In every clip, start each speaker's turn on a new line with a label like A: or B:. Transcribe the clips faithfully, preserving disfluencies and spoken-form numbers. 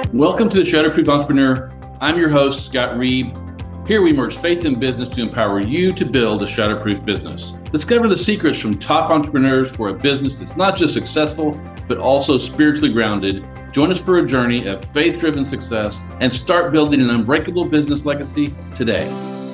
A: Welcome to the Shutterproof Entrepreneur. I'm your host, Scott Reed. Here we merge faith and business to empower you to build a shutterproof business. Discover the secrets from top entrepreneurs for a business that's not just successful, but also spiritually grounded. Join us for a journey of faith-driven success and start building an unbreakable business legacy today.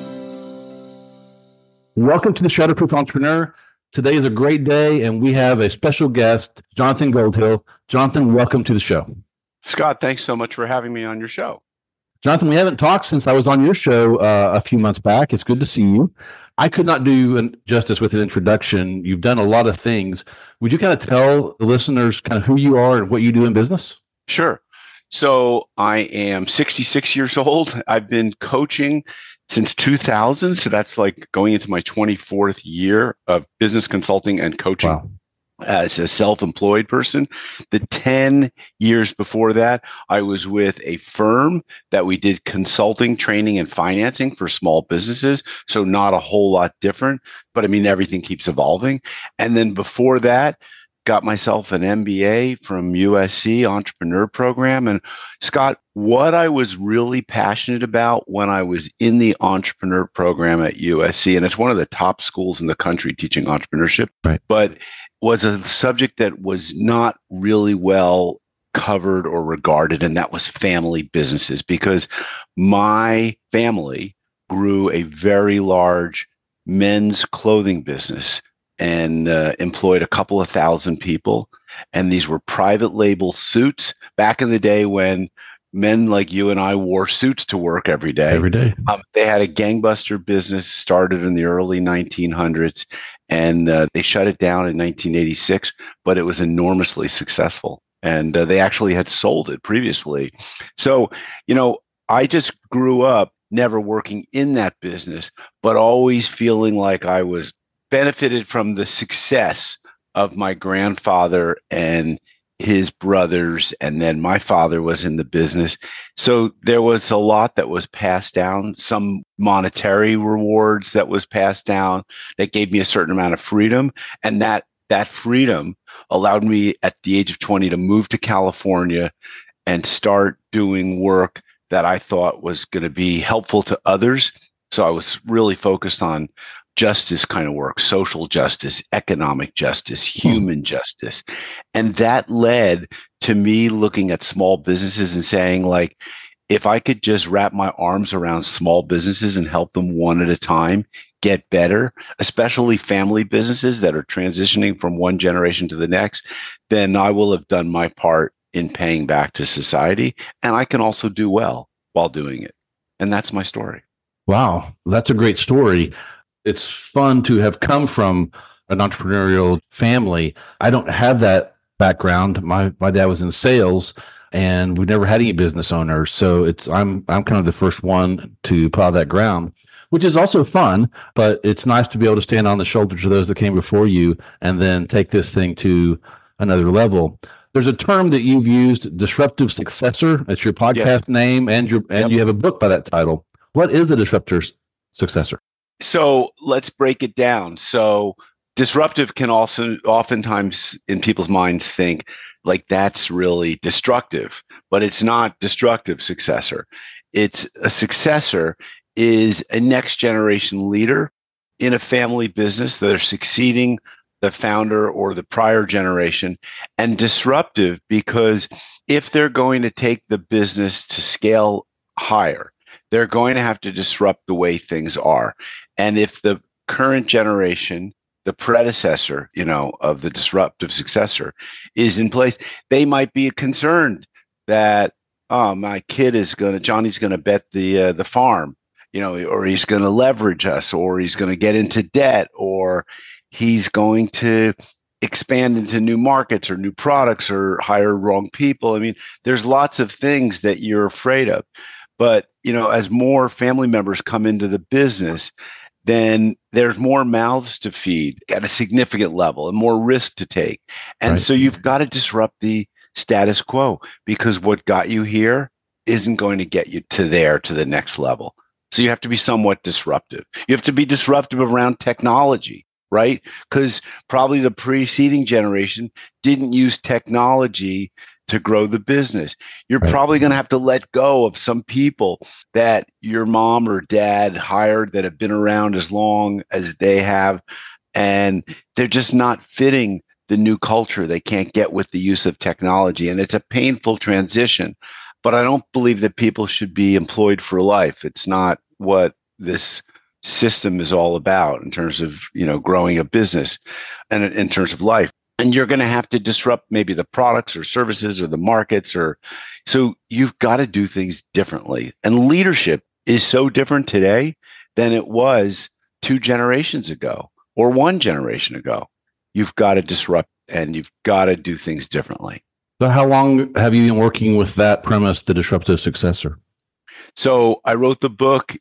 A: Welcome to the Shutterproof Entrepreneur. Today is a great day, and we have a special guest, Jonathan Goldhill. Jonathan, welcome to the show.
B: Scott, thanks so much for having me on your show.
A: Jonathan, we haven't talked since I was on your show uh, a few months back. It's good to see you. I could not do an, justice with an introduction. You've done a lot of things. Would you kind of tell the listeners kind of who you are and what you do in business?
B: Sure. So I am sixty-six years old. I've been coaching since two thousand. So that's like going into my twenty-fourth year of business consulting and coaching. Wow. As a self-employed person. The ten years before that, I was with a firm that we did consulting, training, and financing for small businesses. So not a whole lot different, but I mean, everything keeps evolving. And then before that, got myself an M B A from U S C Entrepreneur Program. And Scott, what I was really passionate about when I was in the Entrepreneur Program at U S C, and it's one of the top schools in the country teaching entrepreneurship, right, but was a subject that was not really well covered or regarded, and that was family businesses, because my family grew a very large men's clothing business and uh, employed a couple of thousand people. And these were private label suits back in the day when men like you and I wore suits to work every day.
A: Every day.
B: Um, they had a gangbuster business started in the early nineteen hundreds, and uh, they shut it down in nineteen eighty-six, but it was enormously successful. And uh, they actually had sold it previously. So, you know, I just grew up never working in that business, but always feeling like I was benefited from the success of my grandfather and his brothers, and then my father was in the business. So there was a lot that was passed down, some monetary rewards that was passed down that gave me a certain amount of freedom. And that that freedom allowed me at the age of twenty to move to California and start doing work that I thought was going to be helpful to others. So I was really focused on justice kind of work, social justice, economic justice, human justice. And that led to me looking at small businesses and saying, like, if I could just wrap my arms around small businesses and help them one at a time get better, especially family businesses that are transitioning from one generation to the next, then I will have done my part in paying back to society. And I can also do well while doing it. And that's my story.
A: Wow, that's a great story. It's fun to have come from an entrepreneurial family. I don't have that background. My my dad was in sales, and we never had any business owners. So it's I'm I'm kind of the first one to plow that ground, which is also fun. But it's nice to be able to stand on the shoulders of those that came before you, and then take this thing to another level. There's a term that you've used, disruptive successor. That's your podcast yes. name, and your and yep. you have a book by that title. What is a disruptor successor?
B: So let's break it down. So disruptive can also oftentimes in people's minds think like that's really destructive, but it's not destructive successor. It's a successor is a next generation leader in a family business that are succeeding the founder or the prior generation, and disruptive because if they're going to take the business to scale higher, they're going to have to disrupt the way things are. And if the current generation, the predecessor, you know, of the disruptive successor is in place, they might be concerned that, oh, my kid is going to, Johnny's going to bet the uh, the farm, you know, or he's going to leverage us, or he's going to get into debt, or he's going to expand into new markets or new products or hire wrong people. I mean, there's lots of things that you're afraid of. But, you know, as more family members come into the business, then there's more mouths to feed at a significant level and more risk to take. And right. so you've got to disrupt the status quo, because what got you here isn't going to get you to there, to the next level. So you have to be somewhat disruptive. You have to be disruptive around technology, right? Because probably the preceding generation didn't use technology to grow the business. You're
A: Right.
B: probably going to have to let go of some people that your mom or dad hired that have been around as long as they have, and they're just not fitting the new culture. They can't get with the use of technology, and it's a painful transition. But I don't believe that people should be employed for life. It's not what this system is all about in terms of, you know, growing a business and in terms of life. And you're going to have to disrupt maybe the products or services or the markets, or so you've got to do things differently. And leadership is so different today than it was two generations ago or one generation ago. You've got to disrupt and you've got to do things differently.
A: So how long have you been working with that premise, the disruptive successor?
B: So I wrote the book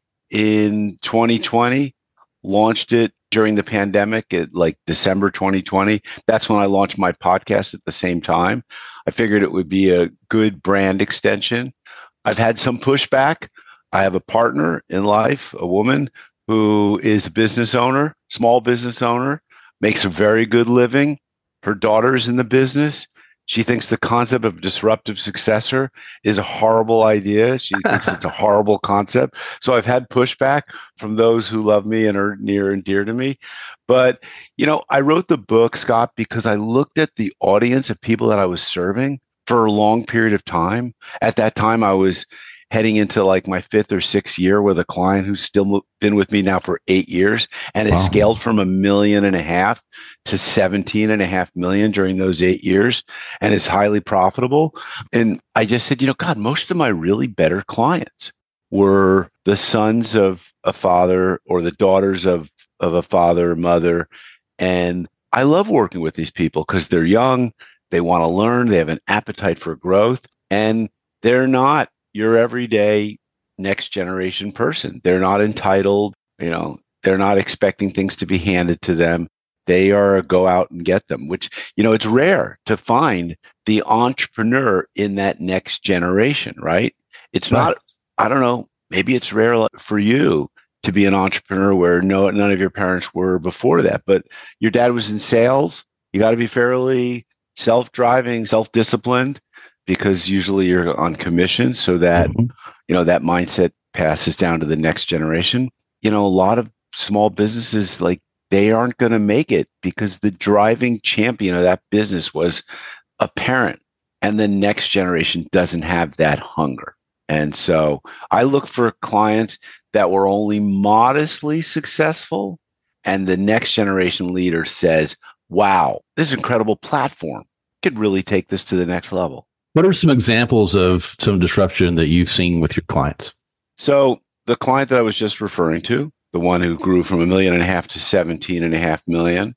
B: in twenty twenty, launched it during the pandemic at like December twenty twenty. That's when I launched my podcast at the same time. I figured it would be a good brand extension. I've had some pushback. I have a partner in life, a woman who is a business owner, small business owner, makes a very good living. Her daughter's in the business. She thinks the concept of disruptive successor is a horrible idea. She thinks it's a horrible concept. So I've had pushback from those who love me and are near and dear to me. But, you know, I wrote the book, Scott, because I looked at the audience of people that I was serving for a long period of time. At that time, I was heading into like my fifth or sixth year with a client who's still been with me now for eight years and has
A: Wow.
B: scaled from a million and a half to seventeen and a half million during those eight years and is highly profitable. And I just said, you know, God, most of my really better clients were the sons of a father or the daughters of, of a father or mother. And I love working with these people because they're young, they want to learn, they have an appetite for growth, and they're not your everyday next generation person. They're not entitled, you know, they're not expecting things to be handed to them. They are a go out and get them, which, you know, it's rare to find the entrepreneur in that next generation, right? It's
A: Right.
B: not, I don't know, maybe it's rare for you to be an entrepreneur where no, none of your parents were before that, but your dad was in sales. You got to be fairly self-driving, self-disciplined, because usually you're on commission, so that,
A: Mhm.
B: you know, that mindset passes down to the next generation. You know, a lot of small businesses, like, they aren't going to make it because the driving champion of that business was a parent, and the next generation doesn't have that hunger. And so I look for clients that were only modestly successful, and the next generation leader says, wow, this is an incredible platform. Could really take this to the next level.
A: What are some examples of some disruption that you've seen with your clients?
B: So the client that I was just referring to, the one who grew from a million and a half to seventeen and a half million.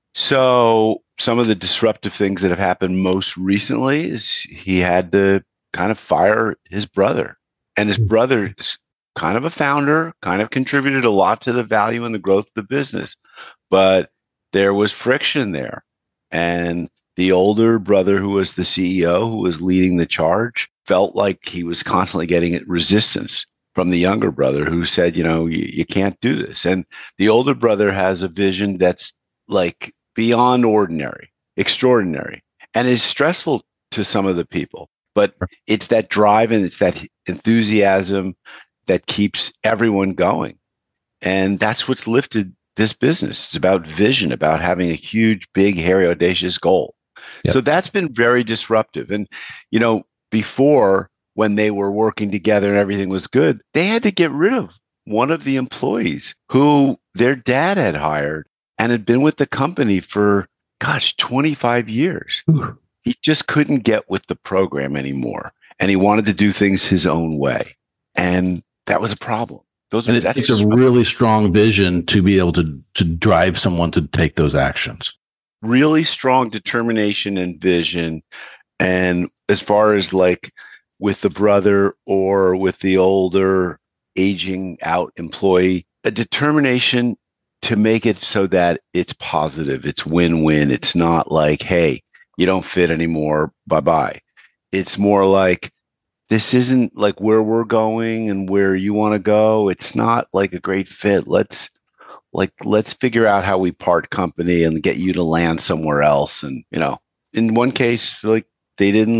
B: So some of the disruptive things that have happened most recently is he had to kind of fire his brother. And his brother is kind of a founder, kind of contributed a lot to the value and the growth of the business. But there was friction there. And the older brother, who was the C E O, who was leading the charge, felt like he was constantly getting resistance from the younger brother, who said, you know, you, you can't do this. And the older brother has a vision that's like beyond ordinary, extraordinary, and is stressful to some of the people. But it's that drive and it's that enthusiasm that keeps everyone going. And that's what's lifted this business. It's about vision, about having a huge, big, hairy, audacious goal. Yep. So that's been very disruptive. And, you know, before, when they were working together and everything was good, they had to get rid of one of the employees who their dad had hired and had been with the company for, gosh, twenty-five years. Ooh. He just couldn't get with the program anymore. And he wanted to do things his own way. And that was a problem. Those
A: and it takes a really strong vision to be able to, to drive someone to take those actions.
B: Really strong determination and vision. And as far as like with the brother or with the older aging out employee, a determination to make it so that it's positive, it's win-win. It's not like, hey, you don't fit anymore, bye-bye. It's more like, this isn't like where we're going and where you want to go. It's not like a great fit. Let's like, let's figure out how we part company and get you to land somewhere else. And, you know, in one case, like they didn't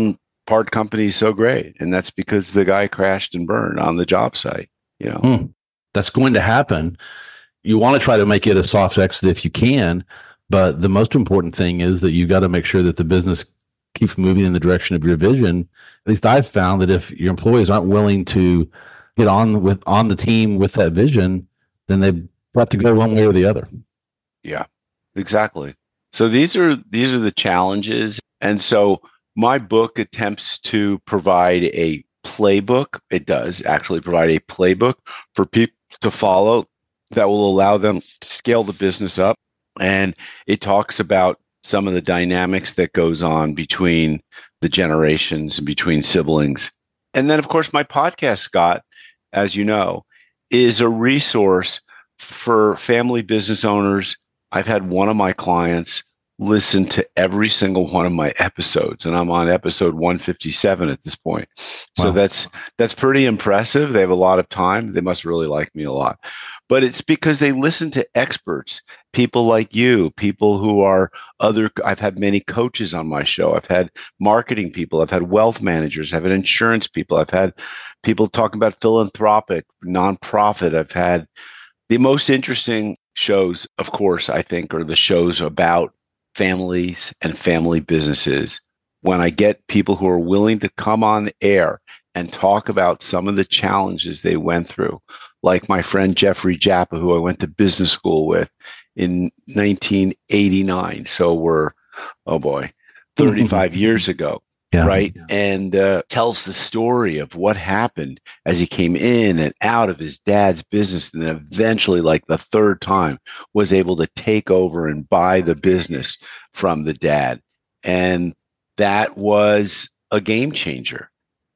B: part company is so great. And that's because the guy crashed and burned on the job site, you know.
A: Hmm. That's going to happen. You want to try to make it a soft exit if you can, but the most important thing is that you got to make sure that the business keeps moving in the direction of your vision. At least I've found that if your employees aren't willing to get on with on the team with that vision, then they've got to go one way or the other.
B: Yeah, exactly. So these are these are the challenges. And so my book attempts to provide a playbook. It does actually provide a playbook for people to follow that will allow them to scale the business up. And it talks about some of the dynamics that goes on between the generations and between siblings. And then, of course, my podcast, Scott, as you know, is a resource for family business owners. I've had one of my clients listen to every single one of my episodes, and I'm on episode one fifty-seven at this point. So
A: wow. that's
B: that's pretty impressive. They have a lot of time. They must really like me a lot. But it's because they listen to experts, people like you, people who are other. I've had many coaches on my show. I've had marketing people. I've had wealth managers. I've had insurance people. I've had people talking about philanthropic, nonprofit. I've had the most interesting shows, of course, I think, are the shows about families and family businesses. When I get people who are willing to come on the air and talk about some of the challenges they went through, like my friend Jeffrey Japa, who I went to business school with in nineteen eighty-nine. So we're, oh boy, thirty-five years ago. Yeah. Right. Yeah. And uh, tells the story of what happened as he came in and out of his dad's business. And then eventually, like the third time, was able to take over and buy the business from the dad. And that was a game changer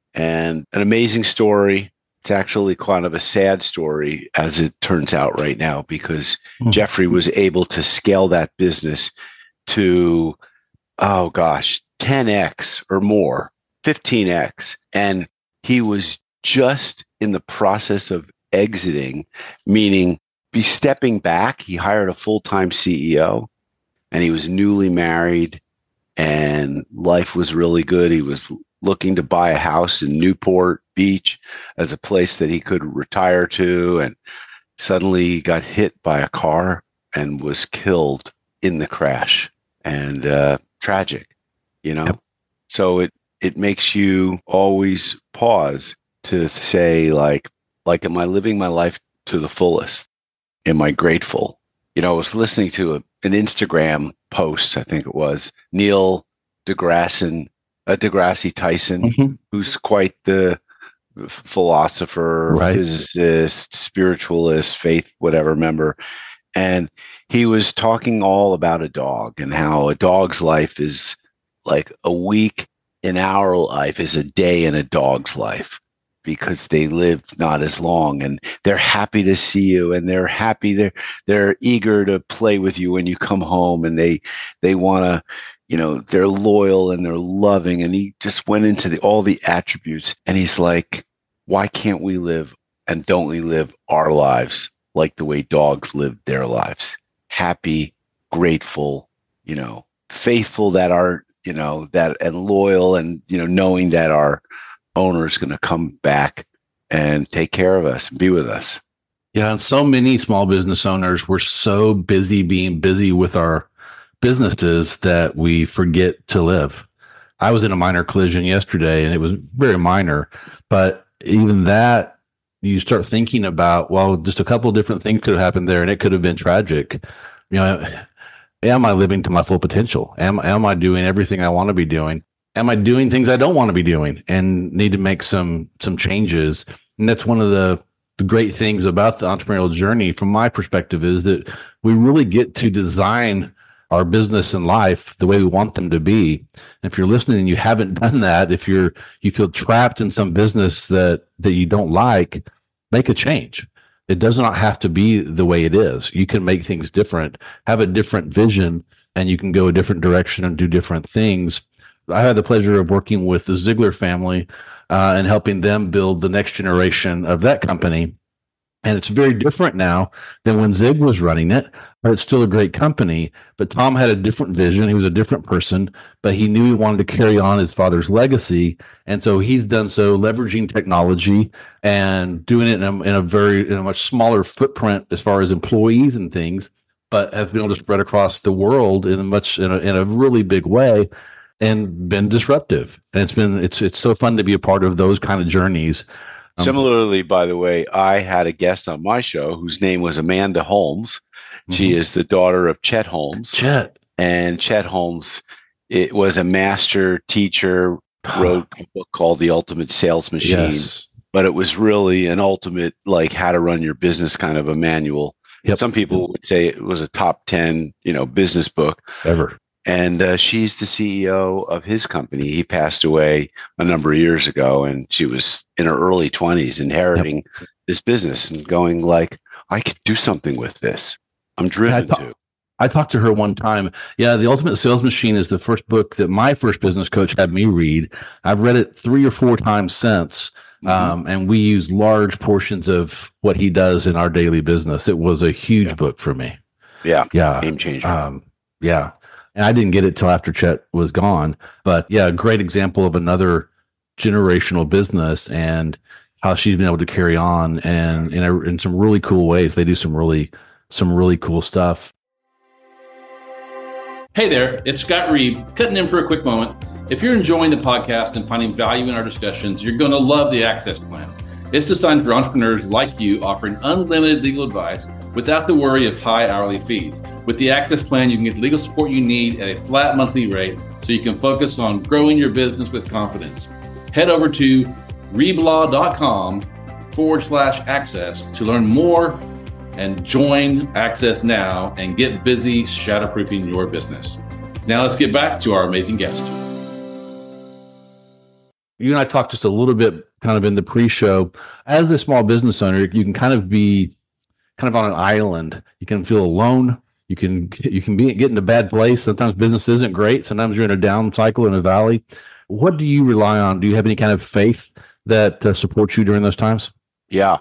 B: and an amazing story. It's actually kind of a sad story, as it turns out right now, because mm-hmm. Jeffrey was able to scale that business to, oh gosh, ten x or more, fifteen x. And he was just in the process of exiting, meaning be stepping back. He hired a full-time C E O, and he was newly married, and life was really good. He was looking to buy a house in Newport Beach as a place that he could retire to, and suddenly he got hit by a car and was killed in the crash. And uh, tragic. You know, yep. So it, it makes you always pause to say, like, like, am I living my life to the fullest? Am I grateful? You know, I was listening to a, an Instagram post, I think it was Neil deGrasse, uh, deGrasse Tyson, mm-hmm. who's quite the philosopher, right. physicist, spiritualist, faith, whatever member. And he was talking all about a dog and how a dog's life is like a week in our life is a day in a dog's life, because they live not as long, and they're happy to see you, and they're happy. They're, they're eager to play with you when you come home, and they, they want to, you know, they're loyal and they're loving. And he just went into the, all the attributes, and he's like, why can't we live, and don't we live our lives like the way dogs live their lives? Happy, grateful, you know, faithful that our, you know, that, and loyal, and, you know, knowing that our owner is going to come back and take care of us and be with us.
A: Yeah. And so many small business owners, we're so busy being busy with our businesses that we forget to live. I was in a minor collision yesterday, and it was very minor, but even that, you start thinking about, well, just a couple of different things could have happened there, and it could have been tragic. You know, am I living to my full potential? Am, am I doing everything I want to be doing? Am I doing things I don't want to be doing and need to make some some changes? And that's one of the, the great things about the entrepreneurial journey, from my perspective, is that we really get to design our business and life the way we want them to be. And if you're listening and you haven't done that, if you're you feel trapped in some business that that you don't like, make a change. It does not have to be the way it is. You can make things different, have a different vision, and you can go a different direction and do different things. I had the pleasure of working with the Ziglar family uh, and helping them build the next generation of that company. And it's very different now than when Zig was running it. but it's still a great company. But Tom had a different vision. He was a different person, but he knew he wanted to carry on his father's legacy. And so he's done so leveraging technology and doing it in a, in a very, in a much smaller footprint as far as employees and things, but has been able to spread across the world in a much, in a, in a really big way and been disruptive. And it's been, it's, it's so fun to be a part of those kind of journeys. Um,
B: Similarly, by the way, I had a guest on my show whose name was Amanda Holmes. She mm-hmm. is the daughter of Chet Holmes.
A: Chet.
B: And Chet Holmes, it was a master teacher, wrote a book called The Ultimate Sales Machine.
A: Yes.
B: But it was really an ultimate, like, how to run your business kind of a manual.
A: Yep.
B: Some people would say it was a top ten, you know, business book.
A: Ever.
B: And uh, she's the C E O of his company. He passed away a number of years ago, and she was in her early twenties inheriting yep. this business and going like, I could do something with this. I'm driven
A: yeah, I ta-
B: to.
A: I talked to her one time. Yeah, The Ultimate Sales Machine is the first book that my first business coach had me read. I've read it three or four times since, mm-hmm. um, and we use large portions of what he does in our daily business. It was a huge
B: yeah.
A: book for me.
B: Yeah,
A: yeah,
B: game changer.
A: Um, yeah. And I didn't get it till after Chet was gone. But yeah, a great example of another generational business and how she's been able to carry on and in, a, in some really cool ways. They do some really, some really cool stuff.
C: Hey there, it's Scott Reeb, cutting in for a quick moment. If you're enjoying the podcast and finding value in our discussions, you're going to love the Access Plan. It's designed for entrepreneurs like you, offering unlimited legal advice without the worry of high hourly fees. With the Access Plan, you can get legal support you need at a flat monthly rate so you can focus on growing your business with confidence. Head over to reeblaw.com forward slash access to learn more and join Access now and get busy shadowproofing your business. Now let's get back to our amazing guest.
A: You and I talked just a little bit kind of in the pre-show. As a small business owner, you can kind of be kind of on an island. You can feel alone. You can you can be get in a bad place. Sometimes business isn't great. Sometimes you're in a down cycle in a valley. What do you rely on? Do you have any kind of faith that uh, supports you during those times?
B: Yeah.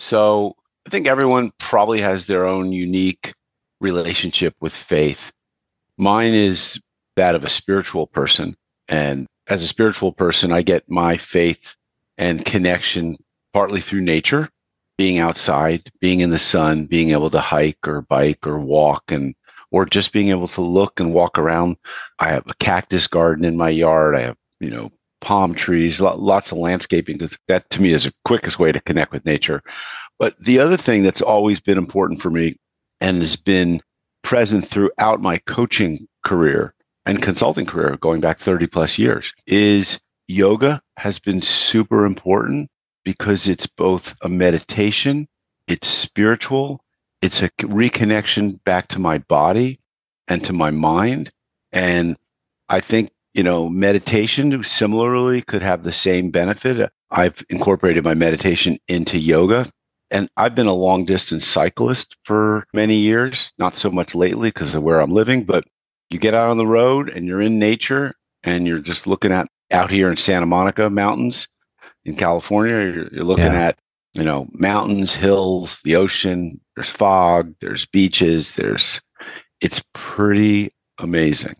B: So I think everyone probably has their own unique relationship with faith. Mine is that of a spiritual person. And as a spiritual person, I get my faith and connection partly through nature, being outside, being in the sun, being able to hike or bike or walk, and or just being able to look and walk around. I have a cactus garden in my yard. I have, you know, palm trees, lots of landscaping. That to me is the quickest way to connect with nature. But the other thing that's always been important for me and has been present throughout my coaching career and consulting career going back thirty plus years is yoga has been super important because it's both a meditation, it's spiritual, it's a reconnection back to my body and to my mind. And I think, you know, meditation similarly could have the same benefit. I've incorporated my meditation into yoga. And I've been a long distance cyclist for many years, not so much lately because of where I'm living, but you get out on the road and you're in nature and you're just looking at out here in Santa Monica mountains in California, you're, you're looking yeah. at, you know, mountains, hills, the ocean, there's fog, there's beaches, there's, it's pretty amazing.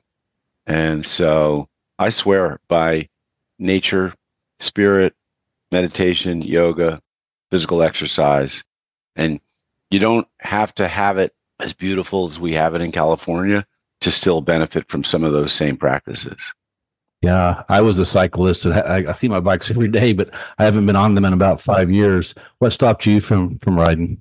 B: And so I swear by nature, spirit, meditation, yoga, physical exercise, and you don't have to have it as beautiful as we have it in California to still benefit from some of those same practices.
A: Yeah, I was a cyclist, and I, I see my bikes every day, but I haven't been on them in about five years. What stopped you from from riding?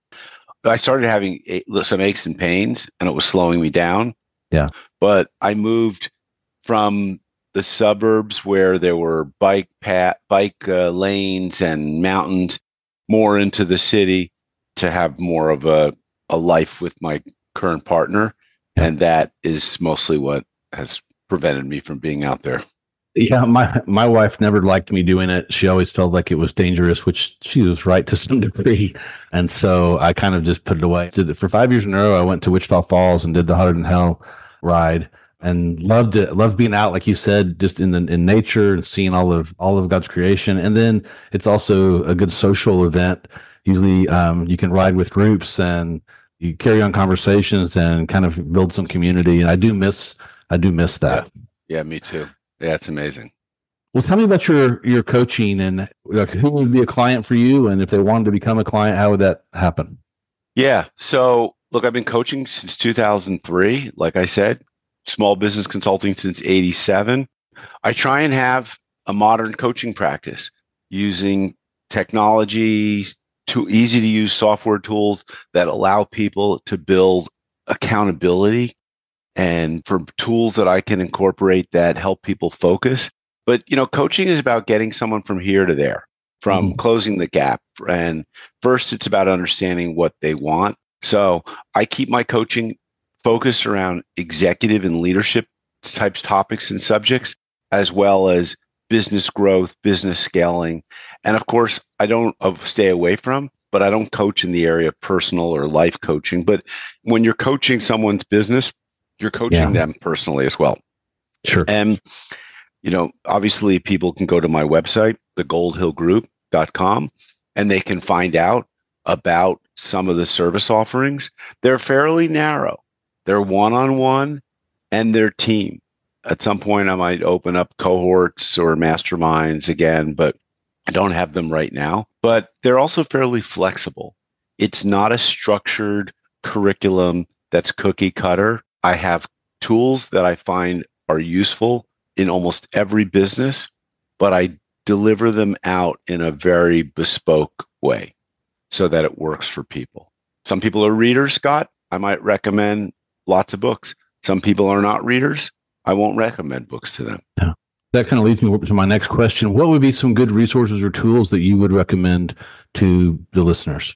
B: I started having some aches and pains, and it was slowing me down.
A: Yeah,
B: but I moved from the suburbs where there were bike pat bike uh, lanes and mountains more into the city to have more of a a life with my current partner, yeah. and that is mostly what has prevented me from being out there.
A: Yeah, my my wife never liked me doing it. She always felt like it was dangerous, which she was right to some degree. And so I kind of just put it away. Did it for five years in a row. I went to Wichita Falls and did the Hotter Than Hell ride and loved it. Loved being out, like you said, just in the in nature and seeing all of all of God's creation. And then it's also a good social event. Usually um, you can ride with groups and you carry on conversations and kind of build some community. And I do miss, I do miss that.
B: Yeah, yeah me too. Yeah, it's amazing.
A: Well, tell me about your your coaching and like who would be a client for you, and if they wanted to become a client, how would that happen?
B: Yeah. So look, I've been coaching since two thousand three. Like I said, small business consulting since eighty-seven. I try and have a modern coaching practice using technology, to easy to use software tools that allow people to build accountability, and for tools that I can incorporate that help people focus. But, you know, coaching is about getting someone from here to there, from mm-hmm. closing the gap. And first, it's about understanding what they want. So I keep my coaching focused around executive and leadership types topics and subjects, as well as business growth, business scaling. And of course, I don't uh, stay away from, but I don't coach in the area of personal or life coaching. But when you're coaching someone's business, you're coaching yeah. them personally as well.
A: Sure.
B: And, you know, obviously people can go to my website, the gold hill group dot com, and they can find out about some of the service offerings. They're fairly narrow. They're one-on-one and they're team. At some point, I might open up cohorts or masterminds again, but I don't have them right now. But they're also fairly flexible. It's not a structured curriculum that's cookie cutter. I have tools that I find are useful in almost every business, but I deliver them out in a very bespoke way so that it works for people. Some people are readers, Scott. I might recommend lots of books. Some people are not readers. I won't recommend books to them.
A: Yeah. That kind of leads me to my next question. What would be some good resources or tools that you would recommend to the listeners?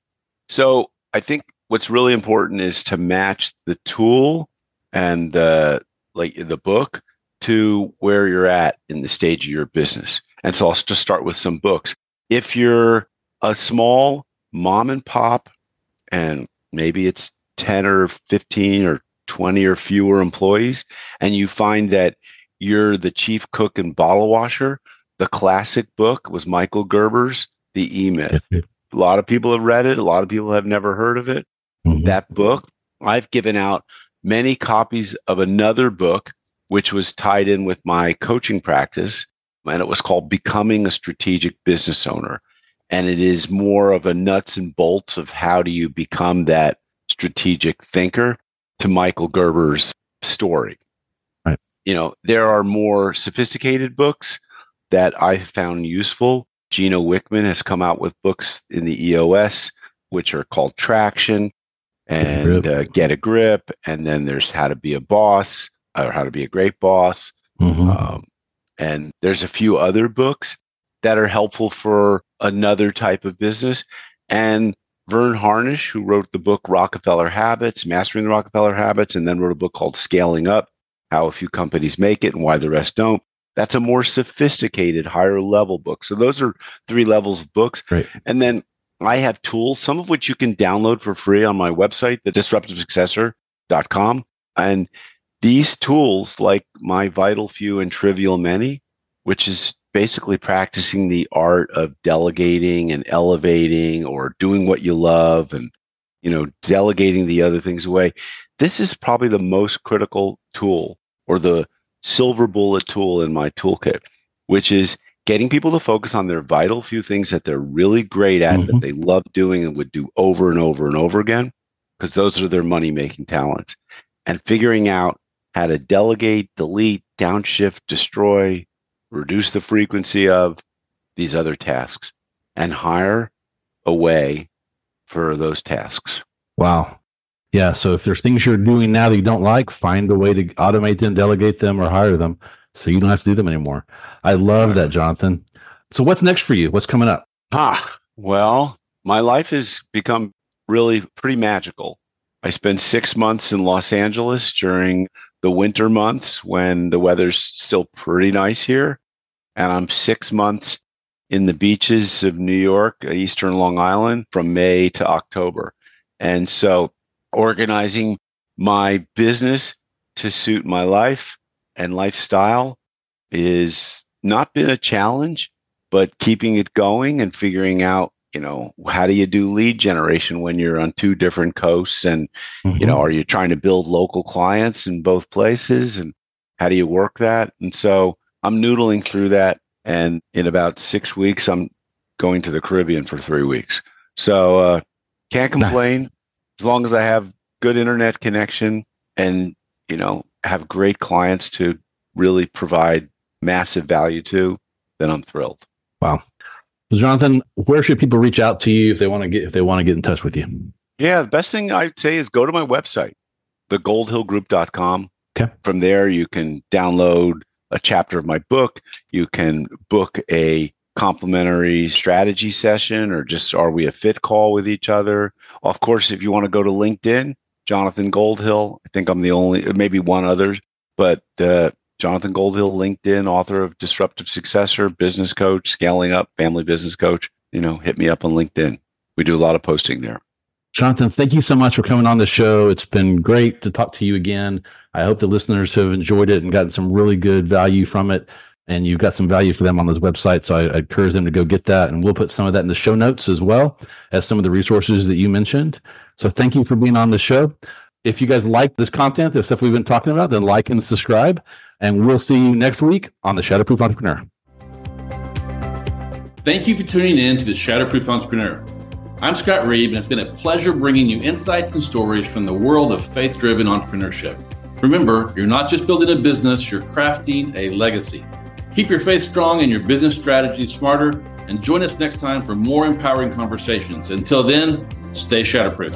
B: So I think what's really important is to match the tool and uh, like the book to where you're at in the stage of your business. And so I'll just start with some books. If you're a small mom and pop, and maybe it's ten or fifteen or twenty or fewer employees, and you find that you're the chief cook and bottle washer, the classic book was Michael Gerber's The E-Myth. A lot of people have read it. A lot of people have never heard of it. Mm-hmm. That book, I've given out many copies of another book, which was tied in with my coaching practice, and it was called Becoming a Strategic Business Owner. And it is more of a nuts and bolts of how do you become that strategic thinker to Michael Gerber's story.
A: Right.
B: You know, there are more sophisticated books that I found useful. Gino Wickman has come out with books in the E O S, which are called Traction and uh, Get a Grip. And then there's How to Be a Boss or How to Be a Great Boss.
A: Mm-hmm.
B: Um, and there's a few other books that are helpful for another type of business. And Vern Harnish, who wrote the book Rockefeller Habits, Mastering the Rockefeller Habits, and then wrote a book called Scaling Up, How a Few Companies Make It and Why the Rest Don't. That's a more sophisticated, higher level book. So those are three levels of books.
A: Right.
B: And then I have tools, some of which you can download for free on my website, the disruptive successor dot com. And these tools, like my Vital Few and Trivial Many, which is basically practicing the art of delegating and elevating or doing what you love and, you know, delegating the other things away. This is probably the most critical tool, or the silver bullet tool in my toolkit, which is getting people to focus on their vital few things that they're really great at, mm-hmm. that they love doing and would do over and over and over again, because those are their money-making talents, and figuring out how to delegate, delete, downshift, destroy, reduce the frequency of these other tasks, and hire a way for those tasks.
A: Wow. Yeah. So if there's things you're doing now that you don't like, find a way to automate them, delegate them, or hire them so you don't have to do them anymore. I love that, Jonathan. So what's next for you? What's coming up?
B: Ah, well, my life has become really pretty magical. I spent six months in Los Angeles during the winter months when the weather's still pretty nice here. And I'm six months in the beaches of New York, Eastern Long Island, from May to October. And so organizing my business to suit my life and lifestyle is not been a challenge, but keeping it going and figuring out you know, how do you do lead generation when you're on two different coasts? And,
A: Mm-hmm.
B: you know, are you trying to build local clients in both places? And how do you work that? And so I'm noodling through that. And in about six weeks, I'm going to the Caribbean for three weeks. So uh, can't complain nice. As long as I have good internet connection and, you know, have great clients to really provide massive value to, then I'm thrilled.
A: Wow. Jonathan, where should people reach out to you if they want to get if they want to get in touch with you?
B: Yeah, the best thing I'd say is go to my website, the gold hill group dot com.
A: Okay.
B: From there, you can download a chapter of my book. You can book a complimentary strategy session, or just are we a fit call with each other? Of course, if you want to go to LinkedIn, Jonathan Goldhill. I think I'm the only, maybe one other, but uh, Jonathan Goldhill, LinkedIn, author of Disruptive Successor, business coach, scaling up, family business coach. You know, hit me up on LinkedIn. We do a lot of posting there.
A: Jonathan, thank you so much for coming on the show. It's been great to talk to you again. I hope the listeners have enjoyed it and gotten some really good value from it. And you've got some value for them on those websites. So I, I encourage them to go get that. And we'll put some of that in the show notes as well as some of the resources that you mentioned. So thank you for being on the show. If you guys like this content, the stuff we've been talking about, then like and subscribe. And we'll see you next week on The Shatterproof Entrepreneur.
C: Thank you for tuning in to The Shatterproof Entrepreneur. I'm Scott Reeb, and it's been a pleasure bringing you insights and stories from the world of faith-driven entrepreneurship. Remember, you're not just building a business, you're crafting a legacy. Keep your faith strong and your business strategy smarter, and join us next time for more empowering conversations. Until then, stay shatterproof.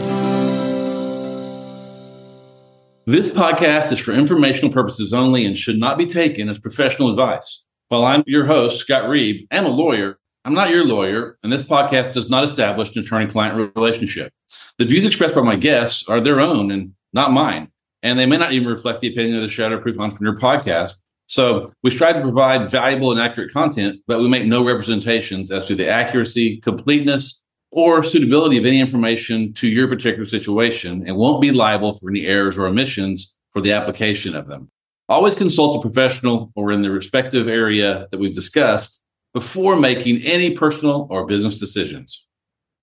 C: This podcast is for informational purposes only and should not be taken as professional advice. While I'm your host, Scott Reeb, and a lawyer, I'm not your lawyer, and this podcast does not establish an attorney-client relationship. The views expressed by my guests are their own and not mine, and they may not even reflect the opinion of the Shatterproof Entrepreneur podcast. So we strive to provide valuable and accurate content, but we make no representations as to the accuracy, completeness, or suitability of any information to your particular situation, and won't be liable for any errors or omissions for the application of them. Always consult a professional or in the respective area that we've discussed before making any personal or business decisions.